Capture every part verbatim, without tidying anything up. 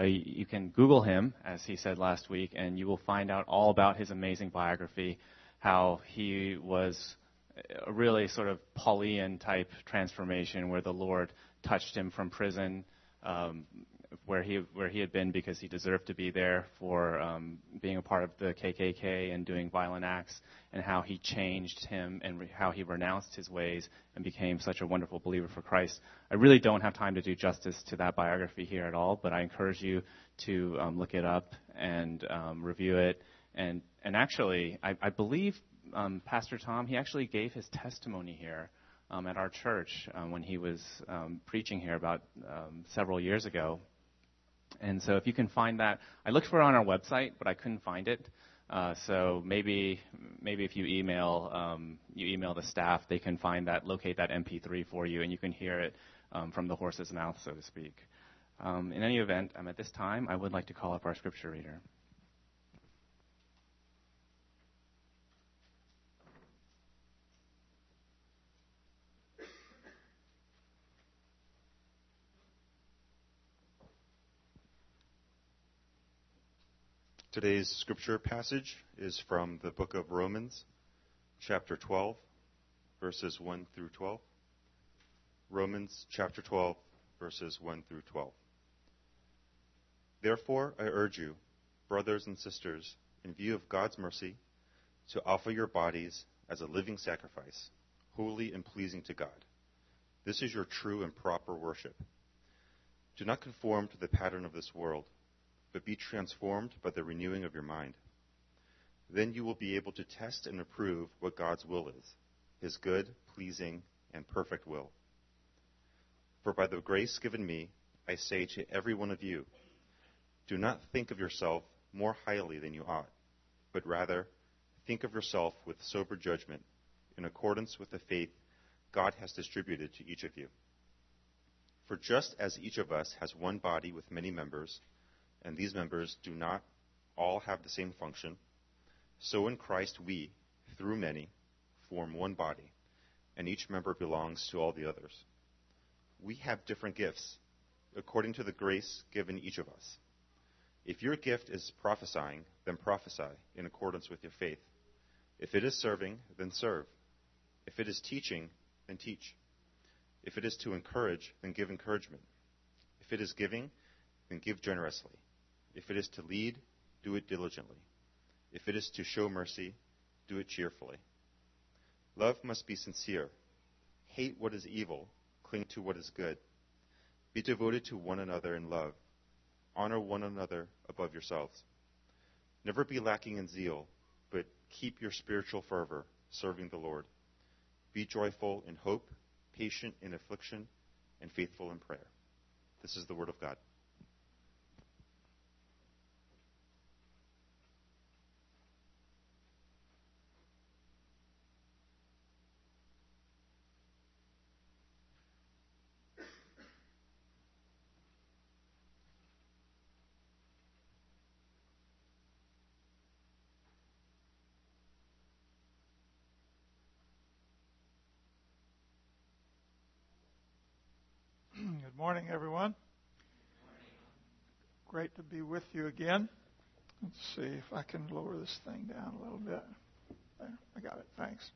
Uh, you can Google him, as he said last week, and you will find out all about his amazing biography, how he was a really sort of Pauline-type transformation where the Lord touched him from prison, um, where he where he had been because he deserved to be there for um, being a part of the K K K and doing violent acts, and how he changed him and re- how he renounced his ways and became such a wonderful believer for Christ. I really don't have time to do justice to that biography here at all, but I encourage you to um, look it up and um, review it. And and actually, I, I believe um, Pastor Tom, he actually gave his testimony here um, at our church um, when he was um, preaching here about um, several years ago. And so if you can find that, I looked for it on our website, but I couldn't find it. Uh, so maybe maybe if you email um, you email the staff, they can find that, locate that M P three for you, and you can hear it um, from the horse's mouth, so to speak. Um, in any event, um, at this time, I would like to call up our scripture reader. Today's scripture passage is from the book of Romans, chapter twelve, verses one through twelve. Romans chapter twelve, verses one through twelve. Therefore, I urge you, brothers and sisters, in view of God's mercy, to offer your bodies as a living sacrifice, holy and pleasing to God. This is your true and proper worship. Do not conform to the pattern of this world, but be transformed by the renewing of your mind. Then you will be able to test and approve what God's will is, his good, pleasing, and perfect will. For by the grace given me, I say to every one of you, do not think of yourself more highly than you ought, but rather think of yourself with sober judgment, in accordance with the faith God has distributed to each of you. For just as each of us has one body with many members, and these members do not all have the same function, so in Christ we, through many, form one body, and each member belongs to all the others. We have different gifts, according to the grace given each of us. If your gift is prophesying, then prophesy in accordance with your faith. If it is serving, then serve. If it is teaching, then teach. If it is to encourage, then give encouragement. If it is giving, then give generously. If it is to lead, do it diligently. If it is to show mercy, do it cheerfully. Love must be sincere. Hate what is evil. Cling to what is good. Be devoted to one another in love. Honor one another above yourselves. Never be lacking in zeal, but keep your spiritual fervor, serving the Lord. Be joyful in hope, patient in affliction, and faithful in prayer. This is the word of God. Good morning, everyone. Great to be with you again. Let's see if I can lower this thing down a little bit. There, I got it. Thanks.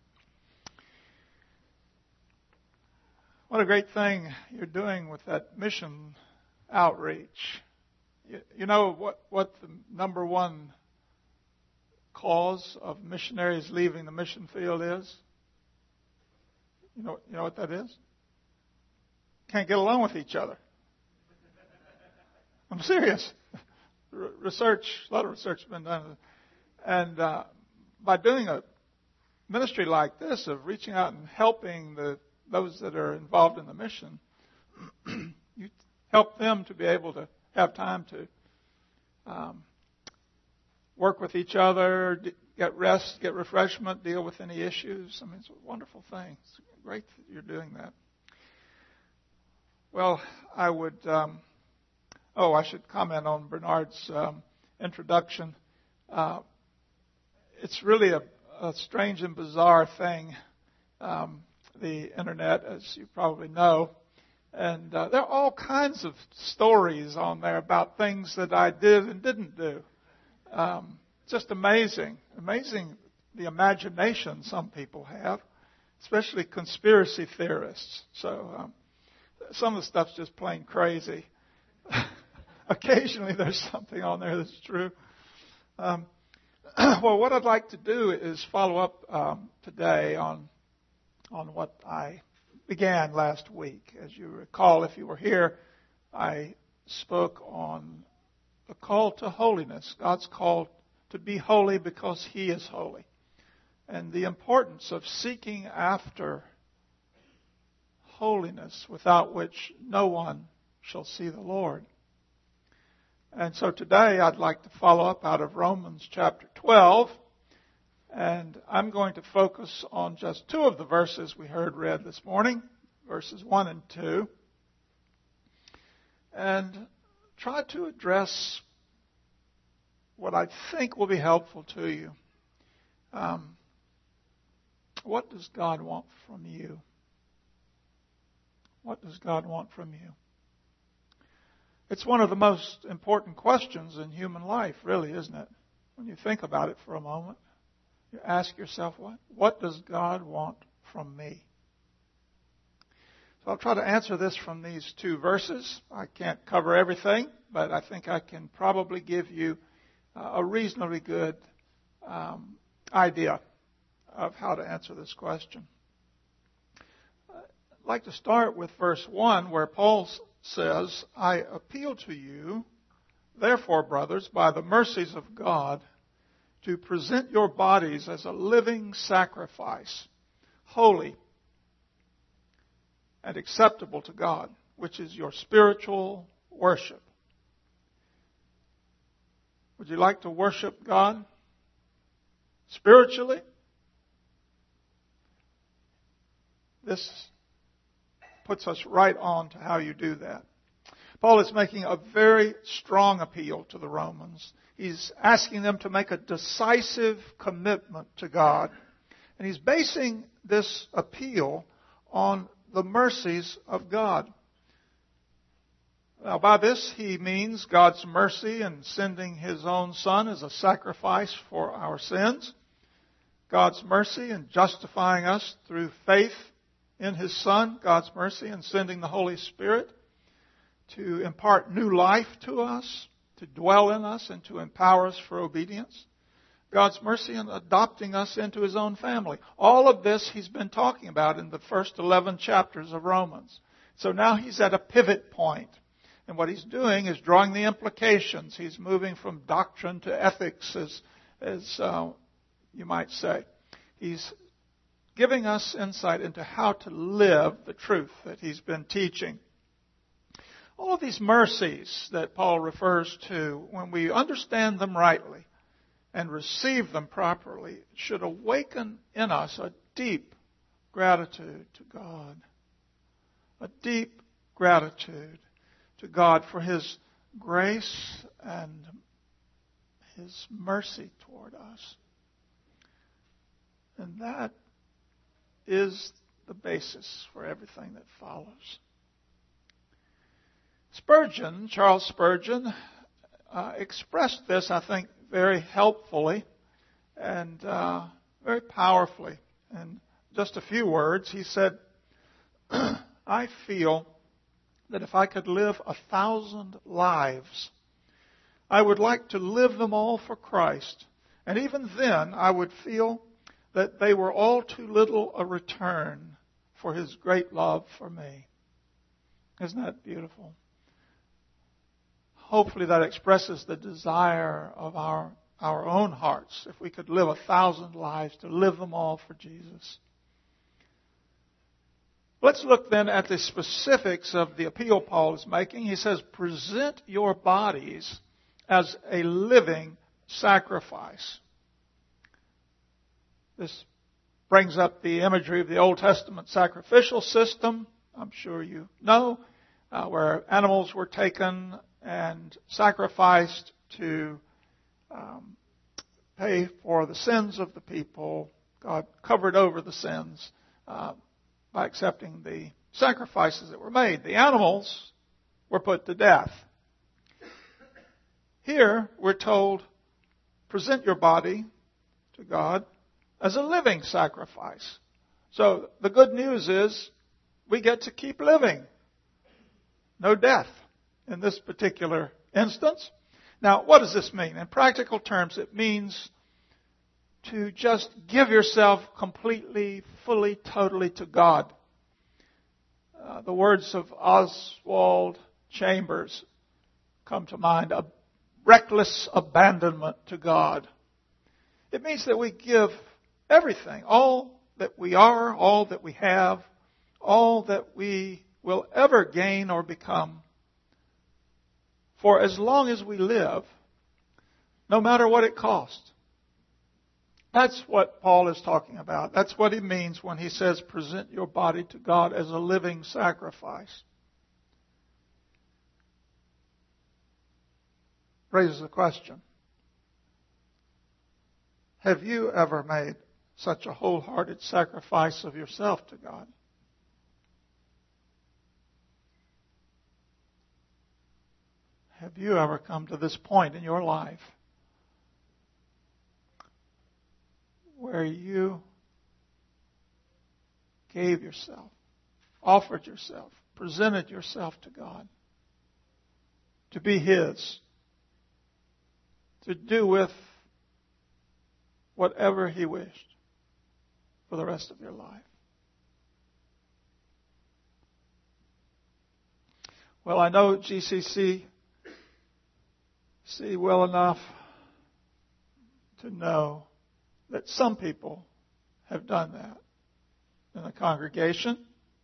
What a great thing you're doing with that mission outreach. You, you know what, what the number one cause of missionaries leaving the mission field is? You know, you know what that is? Can't get along with each other. I'm serious. Research, a lot of research has been done. And uh, by doing a ministry like this of reaching out and helping the those that are involved in the mission, you help them to be able to have time to um, work with each other, get rest, get refreshment, deal with any issues. I mean, it's a wonderful thing. It's great that you're doing that. Well, I would, um, oh, I should comment on Bernard's um, introduction. Uh, it's really a, a strange and bizarre thing, um, the Internet, as you probably know. And uh, there are all kinds of stories on there about things that I did and didn't do. Um, just amazing. Amazing the imagination some people have, especially conspiracy theorists. So um, some of the stuff's just plain crazy. Occasionally there's something on there that's true. Um, well, what I'd like to do is follow up um, today on on what I began last week. As you recall, if you were here, I spoke on the call to holiness. God's call to be holy because He is holy. And the importance of seeking after holiness, without which no one shall see the Lord. And so today I'd like to follow up out of Romans chapter twelve. And I'm going to focus on just two of the verses we heard read this morning, verses one and two, and try to address what I think will be helpful to you. Um, what does God want from you? What does God want from you? It's one of the most important questions in human life, really, isn't it? When you think about it for a moment. You ask yourself, what? What does God want from me? So I'll try to answer this from these two verses. I can't cover everything, but I think I can probably give you a reasonably good um, idea of how to answer this question. I'd like to start with verse one, where Paul says, I appeal to you, therefore, brothers, by the mercies of God, to present your bodies as a living sacrifice, holy and acceptable to God, which is your spiritual worship. Would you like to worship God spiritually? This puts us right on to how you do that. Paul is making a very strong appeal to the Romans. He's asking them to make a decisive commitment to God. And he's basing this appeal on the mercies of God. Now, by this he means God's mercy in sending His own Son as a sacrifice for our sins. God's mercy in justifying us through faith in His Son. God's mercy in sending the Holy Spirit to impart new life to us, to dwell in us, and to empower us for obedience. God's mercy in adopting us into His own family. All of this He's been talking about in the first eleven chapters of Romans. So now He's at a pivot point. And what He's doing is drawing the implications. He's moving from doctrine to ethics, as, as uh, you might say. He's giving us insight into how to live the truth that He's been teaching. All of these mercies that Paul refers to, when we understand them rightly and receive them properly, should awaken in us a deep gratitude to God. A deep gratitude to God for His grace and His mercy toward us. And that is the basis for everything that follows. Spurgeon, Charles Spurgeon, uh, expressed this, I think, very helpfully and uh, very powerfully. In just a few words, he said, I feel that if I could live a thousand lives, I would like to live them all for Christ. And even then, I would feel that they were all too little a return for His great love for me. Isn't that beautiful? Hopefully that expresses the desire of our, our own hearts. If we could live a thousand lives, to live them all for Jesus. Let's look then at the specifics of the appeal Paul is making. He says, present your bodies as a living sacrifice. This brings up the imagery of the Old Testament sacrificial system. I'm sure you know, uh, where animals were taken and sacrificed to um, pay for the sins of the people. God covered over the sins uh, by accepting the sacrifices that were made. The animals were put to death. Here, we're told, present your body to God as a living sacrifice. So the good news is we get to keep living. No death in this particular instance. Now, what does this mean? In practical terms, it means to just give yourself completely, fully, totally to God. Uh, the words of Oswald Chambers come to mind. A reckless abandonment to God. It means that we give everything, all that we are, all that we have, all that we will ever gain or become, for as long as we live, no matter what it costs. That's what Paul is talking about. That's what he means when he says, present your body to God as a living sacrifice. Raises the question, have you ever made such a wholehearted sacrifice of yourself to God? Have you ever come to this point in your life where you gave yourself, offered yourself, presented yourself to God to be His, to do with whatever He wished for the rest of your life? Well, I know G C C see well enough to know that some people have done that in the congregation.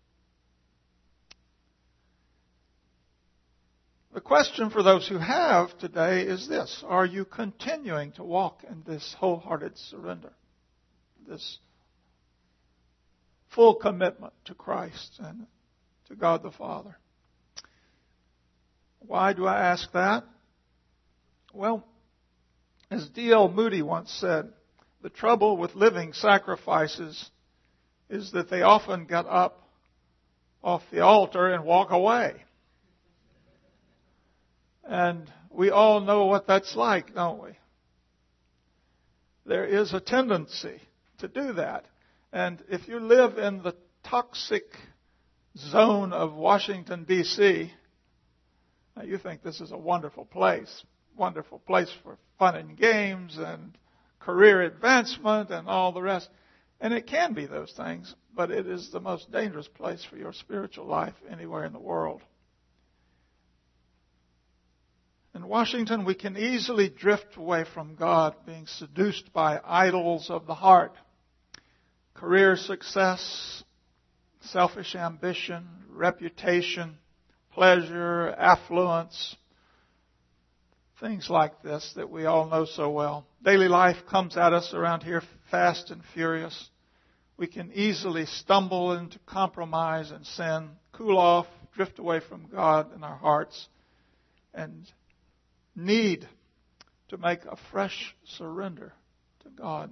The question for those who have today is this: are you continuing to walk in this wholehearted surrender, this full commitment to Christ and to God the Father? Why do I ask that? Well, as D L Moody once said, the trouble with living sacrifices is that they often get up off the altar and walk away. And we all know what that's like, don't we? There is a tendency to do that. And if you live in the toxic zone of Washington, D C, now you think this is a wonderful place. Wonderful place for fun and games and career advancement and all the rest. And it can be those things, but it is the most dangerous place for your spiritual life anywhere in the world. In Washington, we can easily drift away from God, being seduced by idols of the heart. Career success, selfish ambition, reputation, pleasure, affluence, things like this that we all know so well. Daily life comes at us around here fast and furious. We can easily stumble into compromise and sin, cool off, drift away from God in our hearts, and need to make a fresh surrender to God.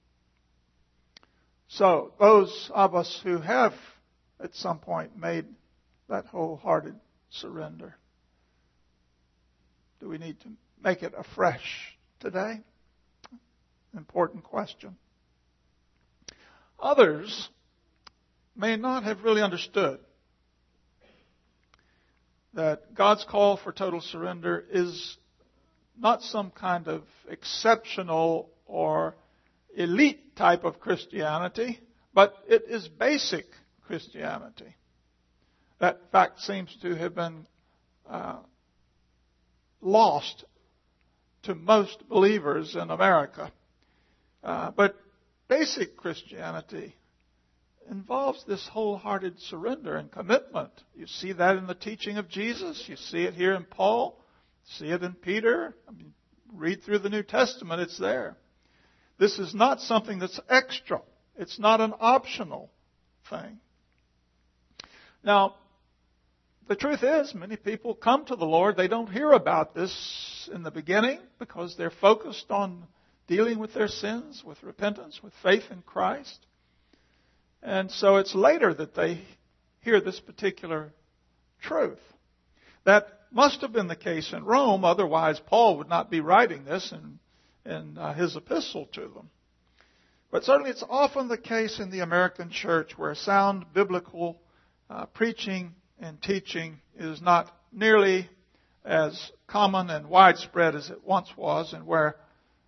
So, those of us who have at some point made that wholehearted surrender, do we need to make it afresh today? Important question. Others may not have really understood that God's call for total surrender is not some kind of exceptional or elite type of Christianity, but it is basic Christianity. That fact seems to have been uh, lost to most believers in America. Uh, but basic Christianity involves this wholehearted surrender and commitment. You see that in the teaching of Jesus. You see it here in Paul. See it in Peter. I mean, read through the New Testament. It's there. This is not something that's extra. It's not an optional thing. Now, the truth is, many people come to the Lord. They don't hear about this in the beginning because they're focused on dealing with their sins, with repentance, with faith in Christ. And so it's later that they hear this particular truth. That must have been the case in Rome, otherwise Paul would not be writing this in, in uh, his epistle to them. But certainly it's often the case in the American church where sound biblical uh, preaching and teaching is not nearly as common and widespread as it once was, and where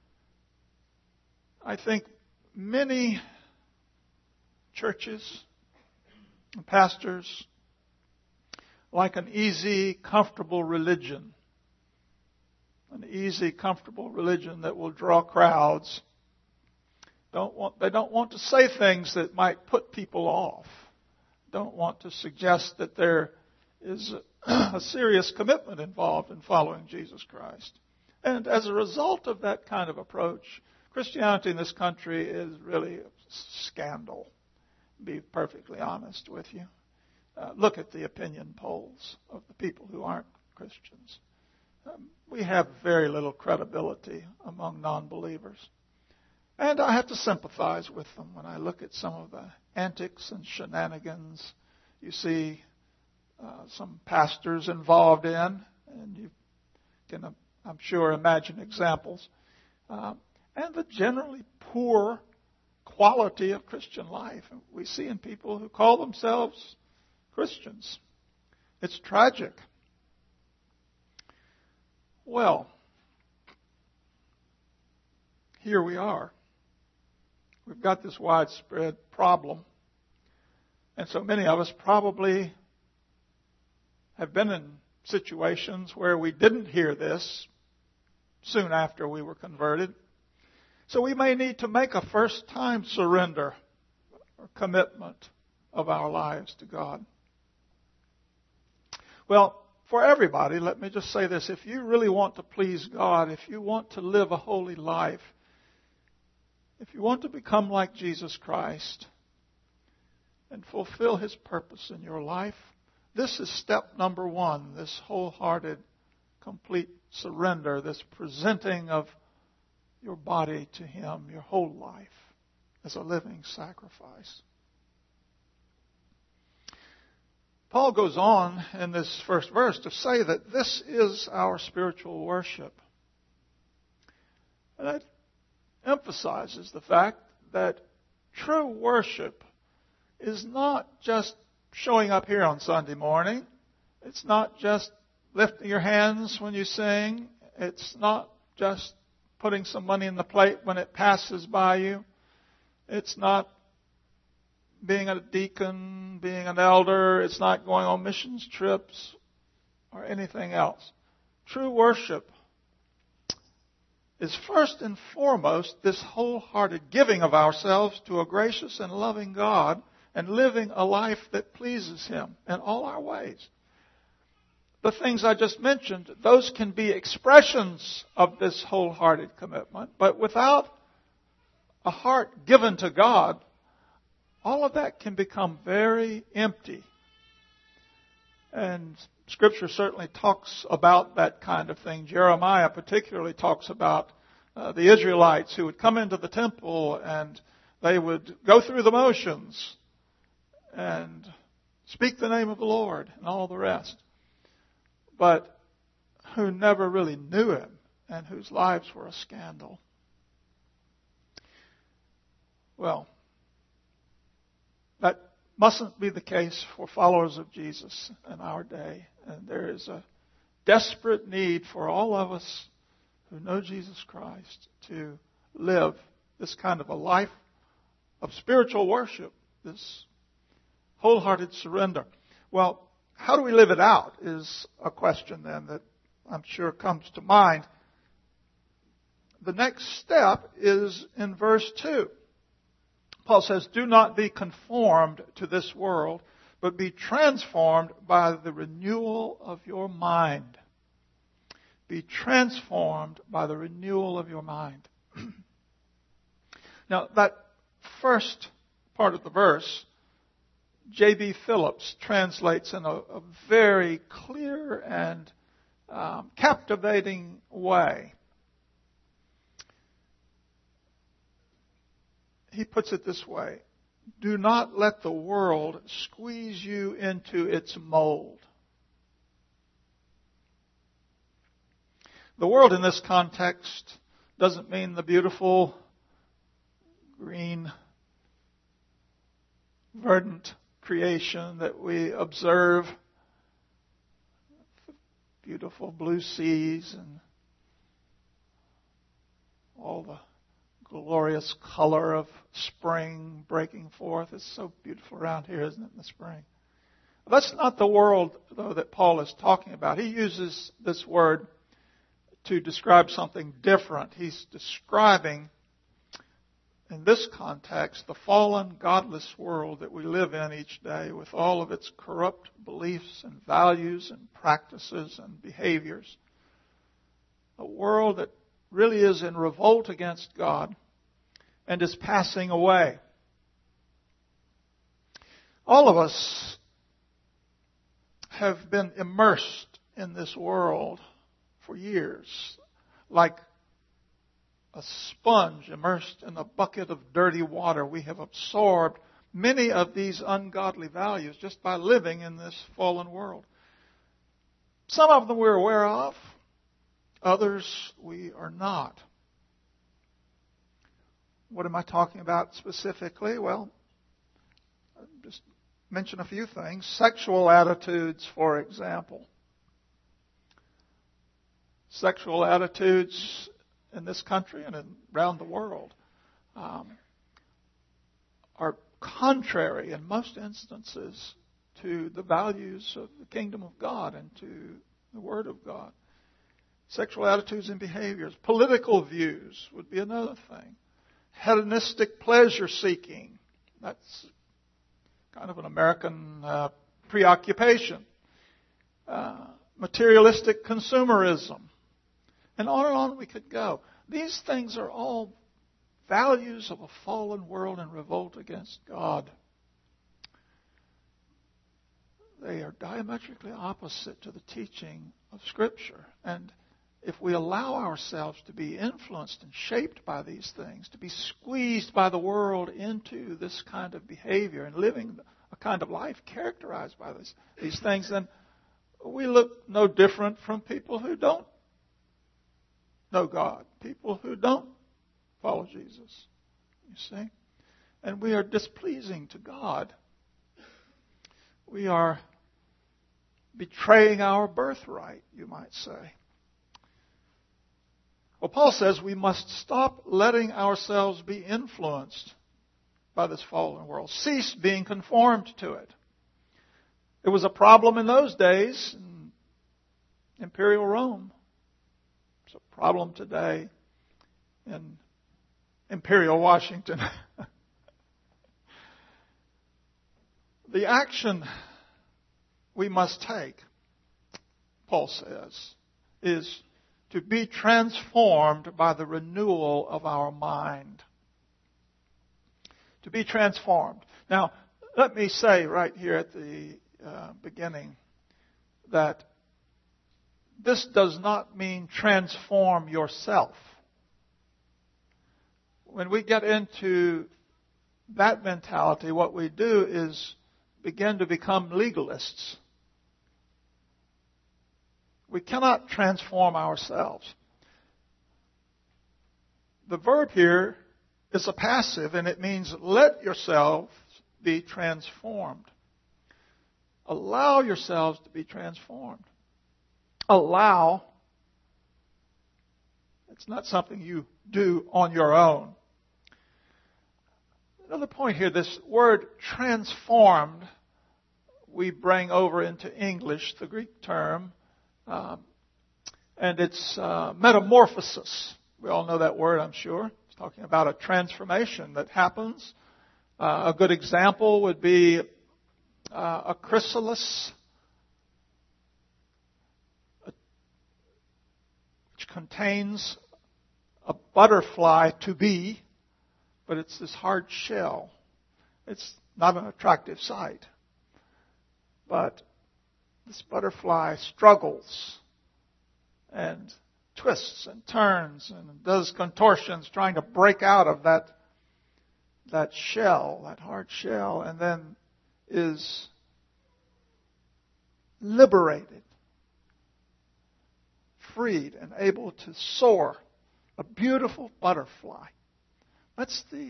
I think many churches and pastors like an easy, comfortable religion. An easy, comfortable religion that will draw crowds. Don't want, they don't want to say things that might put people off. Don't want to suggest that there is a, a serious commitment involved in following Jesus Christ. And as a result of that kind of approach, Christianity in this country is really a scandal, to be perfectly honest with you. Uh, look at the opinion polls of the people who aren't Christians. Um, we have very little credibility among non-believers. And I have to sympathize with them when I look at some of the antics and shenanigans you see uh, some pastors involved in, and you can, uh, I'm sure, imagine examples. Uh, and the generally poor quality of Christian life we see in people who call themselves Christians. It's tragic. Well, here we are. We've got this widespread problem. And so many of us probably have been in situations where we didn't hear this soon after we were converted. So we may need to make a first-time surrender or commitment of our lives to God. Well, for everybody, let me just say this. If you really want to please God, if you want to live a holy life, if you want to become like Jesus Christ and fulfill His purpose in your life, this is step number one, this wholehearted, complete surrender, this presenting of your body to Him, your whole life, as a living sacrifice. Paul goes on in this first verse to say that this is our spiritual worship. And that emphasizes the fact that true worship is not just showing up here on Sunday morning. It's not just lifting your hands when you sing. It's not just putting some money in the plate when it passes by you. It's not being a deacon, being an elder. It's not going on missions trips or anything else. True worship is first and foremost this wholehearted giving of ourselves to a gracious and loving God and living a life that pleases Him in all our ways. The things I just mentioned, those can be expressions of this wholehearted commitment, but without a heart given to God, all of that can become very empty. And Scripture certainly talks about that kind of thing. Jeremiah particularly talks about uh, the Israelites who would come into the temple and they would go through the motions and speak the name of the Lord and all the rest, but who never really knew Him and whose lives were a scandal. Well, that mustn't be the case for followers of Jesus in our day. And there is a desperate need for all of us who know Jesus Christ to live this kind of a life of spiritual worship, this wholehearted surrender. Well, how do we live it out is a question then that I'm sure comes to mind. The next step is in verse two. Paul says, do not be conformed to this world, but be transformed by the renewal of your mind. Be transformed by the renewal of your mind. Now, that first part of the verse, J B Phillips translates in a, a very clear and um, captivating way. He puts it this way. do not let the world squeeze you into its mold. The world in this context doesn't mean the beautiful, green, verdant creation that we observe. Beautiful blue seas and all the glorious color of spring breaking forth. It's so beautiful around here, isn't it, in the spring? That's not the world, though, that Paul is talking about. He uses this word to describe something different. He's describing, in this context, the fallen, godless world that we live in each day with all of its corrupt beliefs and values and practices and behaviors. A world that really is in revolt against God and is passing away. All of us have been immersed in this world for years, like a sponge immersed in a bucket of dirty water. We have absorbed many of these ungodly values just by living in this fallen world. Some of them we're aware of, others we are not. What am I talking about specifically? Well, I'll just mention a few things. Sexual attitudes, for example. Sexual attitudes in this country and around the world um, are contrary in most instances to the values of the kingdom of God and to the Word of God. Sexual attitudes and behaviors. Political views would be another thing. Hedonistic pleasure seeking. That's kind of an American uh, preoccupation. Uh, materialistic consumerism. And on and on we could go. These things are all values of a fallen world in revolt against God. They are diametrically opposite to the teaching of Scripture. And if we allow ourselves to be influenced and shaped by these things, to be squeezed by the world into this kind of behavior and living a kind of life characterized by this, these things, then we look no different from people who don't know God, people who don't follow Jesus, you see. And we are displeasing to God. We are betraying our birthright, you might say. Well, Paul says we must stop letting ourselves be influenced by this fallen world. Cease being conformed to it. It was a problem in those days in Imperial Rome. It's a problem today in Imperial Washington. The action we must take, Paul says, is to be transformed by the renewal of our mind. To be transformed. Now, let me say right here at the uh, beginning that this does not mean transform yourself. When we get into that mentality, what we do is begin to become legalists. We cannot transform ourselves. The verb here is a passive, and it means let yourselves be transformed. Allow yourselves to be transformed. Allow. It's not something you do on your own. Another point here, this word transformed, we bring over into English, the Greek term, um, and it's uh, metamorphosis. We all know that word, I'm sure. It's talking about a transformation that happens. Uh, a good example would be uh, a chrysalis, which contains a butterfly to be, but it's this hard shell. It's not an attractive sight. But this butterfly struggles and twists and turns and does contortions trying to break out of that that shell, that hard shell, and then is liberated, freed, and able to soar, a beautiful butterfly. That's the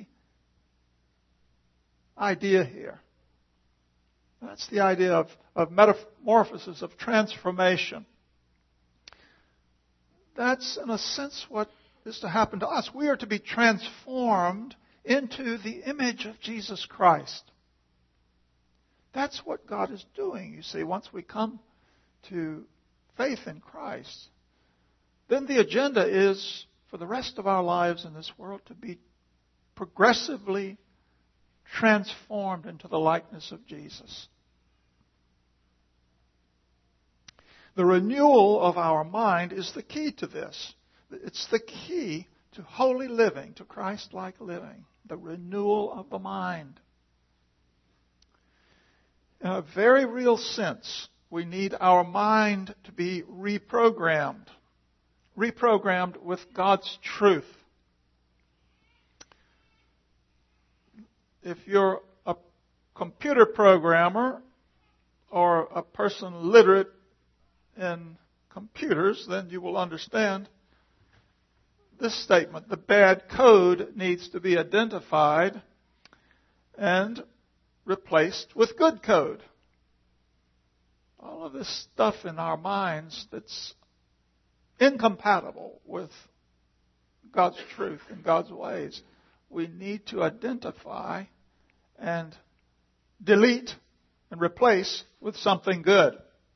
idea here. That's the idea of, of metamorphosis, of transformation. That's, in a sense, what is to happen to us. We are to be transformed into the image of Jesus Christ. That's what God is doing, you see, once we come to faith in Christ. Then the agenda is, for the rest of our lives in this world, to be progressively transformed into the likeness of Jesus. The renewal of our mind is the key to this. It's the key to holy living, to Christ-like living. The renewal of the mind. In a very real sense, we need our mind to be reprogrammed. Reprogrammed with God's truth. If you're a computer programmer or a person literate in computers, then you will understand this statement. The bad code needs to be identified and replaced with good code. All of this stuff in our minds that's incompatible with God's truth and God's ways, we need to identify and delete and replace with something good.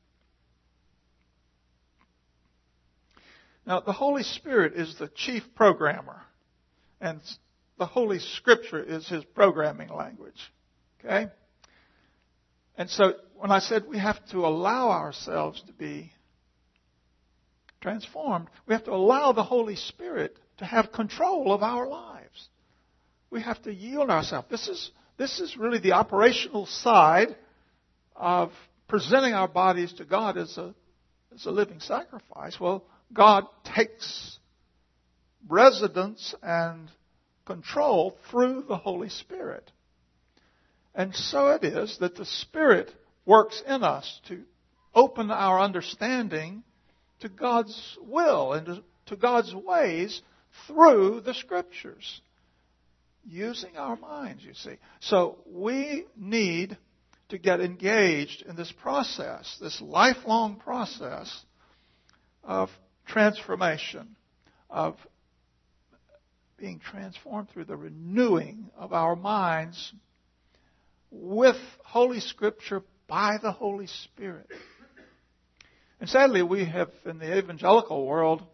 Now, the Holy Spirit is the chief programmer, and the Holy Scripture is His programming language. Okay? And so, when I said we have to allow ourselves to be transformed, we have to allow the Holy Spirit to have control of our lives. We have to yield ourselves. This is This is really the operational side of presenting our bodies to God as a, as a living sacrifice. Well, God takes residence and control through the Holy Spirit. And so it is that the Spirit works in us to open our understanding to God's will and to, to God's ways through the Scriptures. Using our minds, you see. So we need to get engaged in this process, this lifelong process of transformation, of being transformed through the renewing of our minds with Holy Scripture by the Holy Spirit. And sadly, we have, in the evangelical world,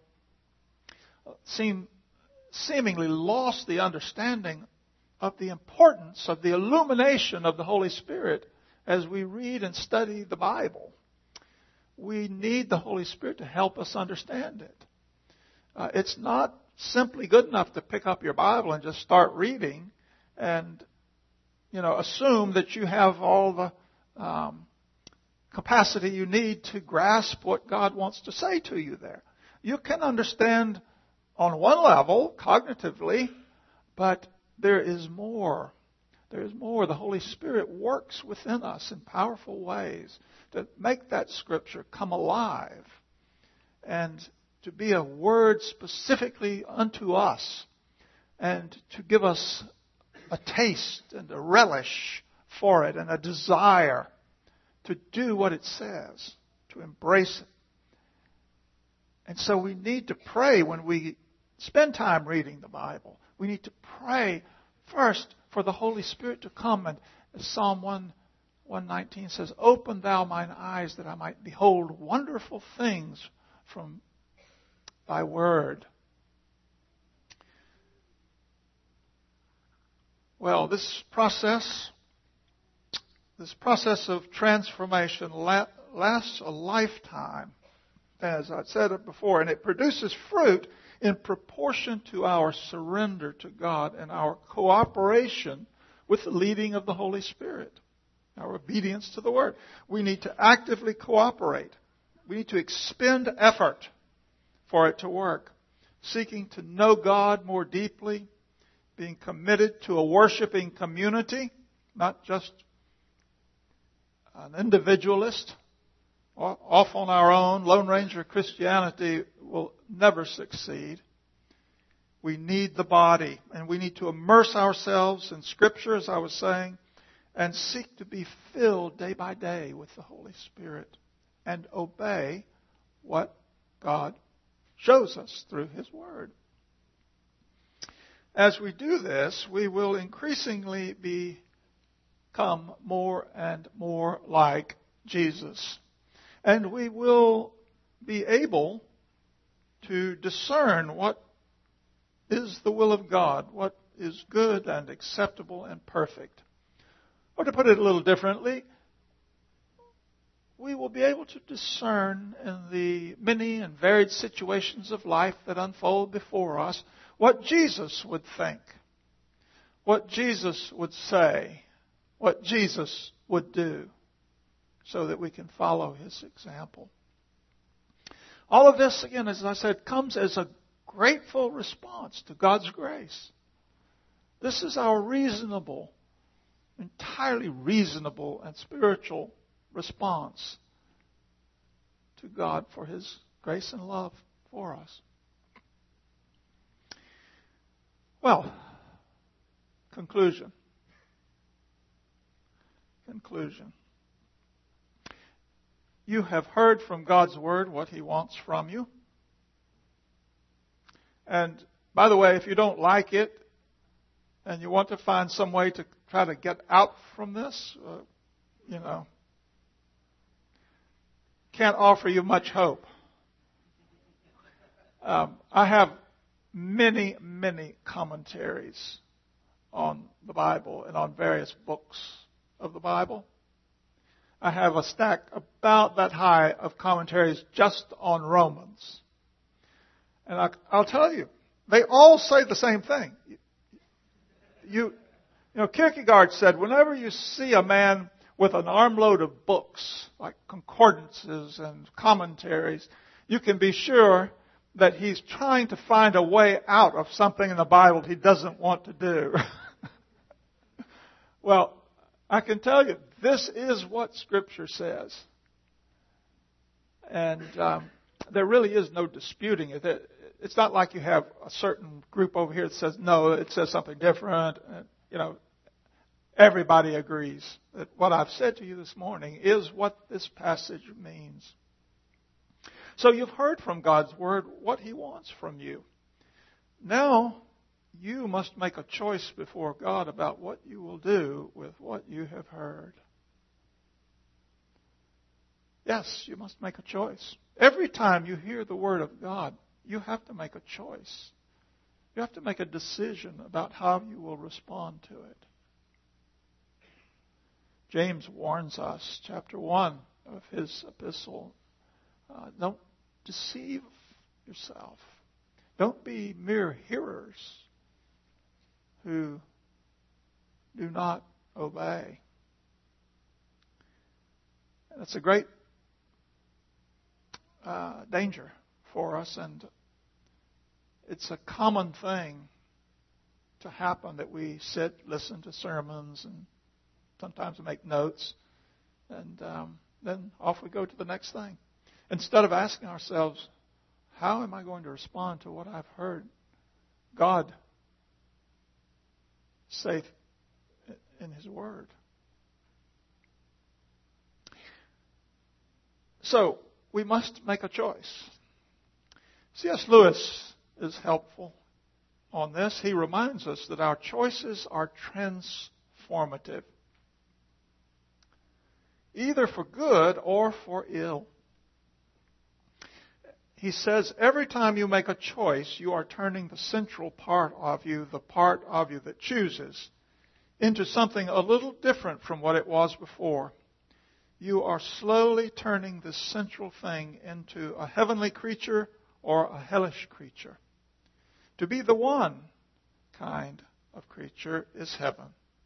seen seemingly lost the understanding of the importance of the illumination of the Holy Spirit as we read and study the Bible. We need the Holy Spirit to help us understand it. Uh, it's not simply good enough to pick up your Bible and just start reading and, you know, assume that you have all the um, capacity you need to grasp what God wants to say to you there. You can understand on one level, cognitively, but there is more. There is more. The Holy Spirit works within us in powerful ways to make that Scripture come alive and to be a word specifically unto us and to give us a taste and a relish for it and a desire to do what it says, to embrace it. And so we need to pray when we spend time reading the Bible. We need to pray first for the Holy Spirit to come. And as Psalm one nineteen says, "Open thou mine eyes that I might behold wonderful things from thy word." Well, this process, this process of transformation lasts a lifetime, as I said it before, and it produces fruit in proportion to our surrender to God and our cooperation with the leading of the Holy Spirit, our obedience to the Word. We need to actively cooperate. We need to expend effort for it to work, seeking to know God more deeply being committed to a worshiping community, not just an individualist, off on our own. Lone Ranger Christianity will never succeed. We need the body, and we need to immerse ourselves in Scripture, as I was saying, and seek to be filled day by day with the Holy Spirit and obey what God shows us through His Word. As we do this, we will increasingly become more and more like Jesus. And we will be able to discern what is the will of God, what is good and acceptable and perfect. Or to put it a little differently, we will be able to discern in the many and varied situations of life that unfold before us what Jesus would think, what Jesus would say, what Jesus would do, so that we can follow His example. All of this, again, as I said, comes as a grateful response to God's grace. This is our reasonable, entirely reasonable and spiritual response to God for His grace and love for us. Well, conclusion. Conclusion. You have heard from God's Word what He wants from you. And, by the way, if you don't like it and you want to find some way to try to get out from this, uh, you know, can't offer you much hope. Um, I have many, many commentaries on the Bible and on various books of the Bible. I have a stack about that high of commentaries just on Romans. And I, I'll tell you, they all say the same thing. You, you know, Kierkegaard said, whenever you see a man with an armload of books, like concordances and commentaries, you can be sure that he's trying to find a way out of something in the Bible he doesn't want to do. Well, I can tell you, this is what Scripture says. And um, there really is no disputing it. It's not like you have a certain group over here that says, no, it says something different. And, you know, everybody agrees that what I've said to you this morning is what this passage means. So you've heard from God's Word what He wants from you. Now you must make a choice before God about what you will do with what you have heard. Yes, you must make a choice. Every time you hear the Word of God, you have to make a choice. You have to make a decision about how you will respond to it. James warns us, chapter one of his epistle, uh, don't deceive yourself. Don't be mere hearers who do not obey. And it's a great uh, danger for us, and it's a common thing to happen that we sit, listen to sermons, and sometimes make notes, and um, then off we go to the next thing. Instead of asking ourselves, how am I going to respond to what I've heard God say in His Word? So, we must make a choice. C S Lewis is helpful on this. He reminds us that our choices are transformative, either for good or for ill. He says, every time you make a choice, you are turning the central part of you, the part of you that chooses, into something a little different from what it was before. You are slowly turning this central thing into a heavenly creature or a hellish creature. To be the one kind of creature is heaven.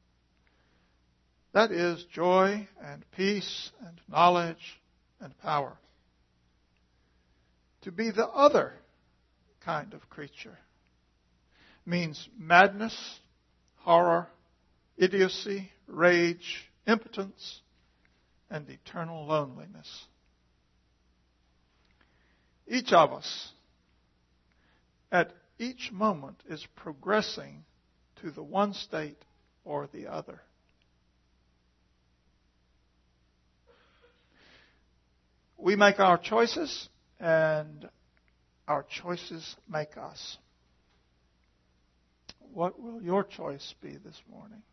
That is joy and peace and knowledge and power. To be the other kind of creature, means madness, horror, idiocy, rage, impotence, and eternal loneliness. Each of us, at each moment, is progressing to the one state or the other. We make our choices, and our choices make us. What will your choice be this morning?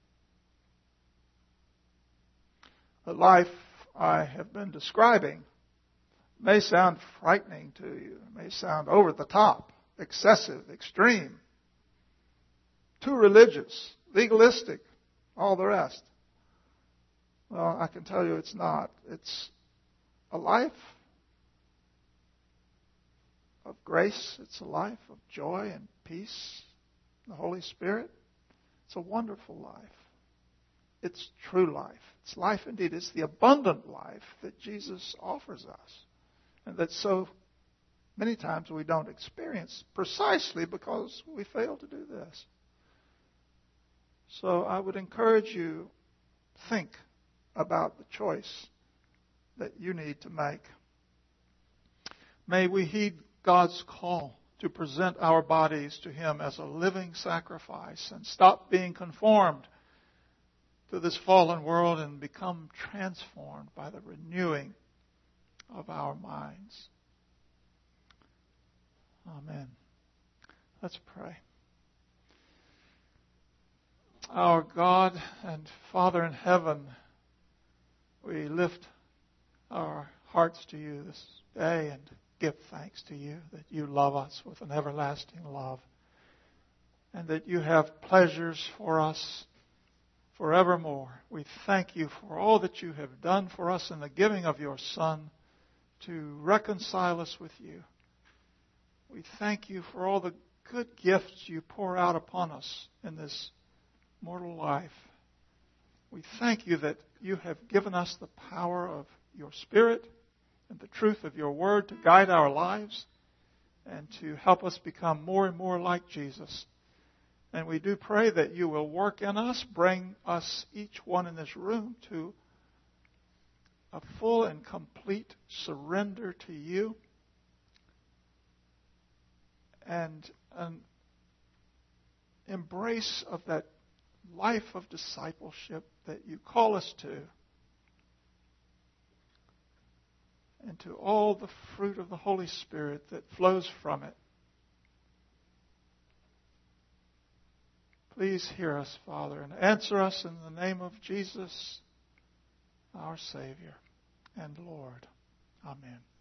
The life I have been describing may sound frightening to you. It may sound over the top, excessive, extreme, too religious, legalistic, all the rest. Well, I can tell you it's not. It's a life of grace. It's a life of joy and peace, the Holy Spirit. It's a wonderful life. It's true life. It's life indeed. It's the abundant life that Jesus offers us, and that so many times we don't experience precisely because we fail to do this. So I would encourage you, think about the choice that you need to make. May we heed God's call to present our bodies to Him as a living sacrifice and stop being conformed to this fallen world and become transformed by the renewing of our minds. Amen. Let's pray. Our God and Father in heaven, we lift our hearts to you this day and give thanks to you that you love us with an everlasting love, and that you have pleasures for us forevermore. We thank you for all that you have done for us in the giving of your Son to reconcile us with you. We thank you for all the good gifts you pour out upon us in this mortal life. We thank you that you have given us the power of your Spirit and the truth of your Word to guide our lives and to help us become more and more like Jesus. And we do pray that you will work in us, bring us, each one in this room, to a full and complete surrender to you and an embrace of that life of discipleship that you call us to, and to all the fruit of the Holy Spirit that flows from it. Please hear us, Father, and answer us in the name of Jesus, our Savior and Lord. Amen.